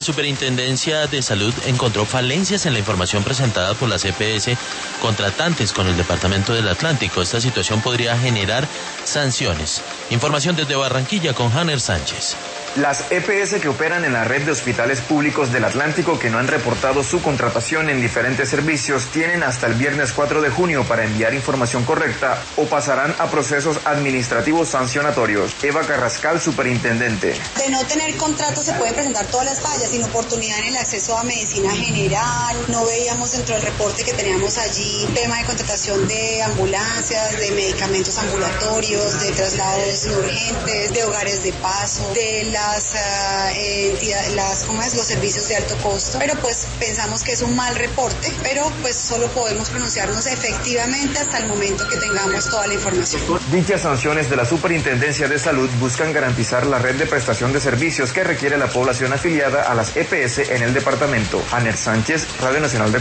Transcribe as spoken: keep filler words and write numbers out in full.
Superintendencia de Salud encontró falencias en la información presentada por las E P S contratantes con el Departamento del Atlántico. Esta situación podría generar sanciones. Información desde Barranquilla con Hanner Sánchez. Las E P S que operan en la red de hospitales públicos del Atlántico que no han reportado su contratación en diferentes servicios tienen hasta el viernes cuatro de junio para enviar información correcta o pasarán a procesos administrativos sancionatorios. Eva Carrascal, superintendente. De no tener contrato se pueden presentar todas las fallas, inoportunidad en el acceso a medicina general, no veíamos dentro del reporte que teníamos allí tema de contratación de ambulancias, de medicamentos ambulatorios, de traslados urgentes, de hogares de paso, de la las uh, entidades, las, ¿cómo es? los servicios de alto costo, pero pues pensamos que es un mal reporte, pero pues solo podemos pronunciarnos efectivamente hasta el momento que tengamos toda la información. Dichas sanciones de la Superintendencia de Salud buscan garantizar la red de prestación de servicios que requiere la población afiliada a las E P S en el departamento. Hanner Sánchez, Radio Nacional de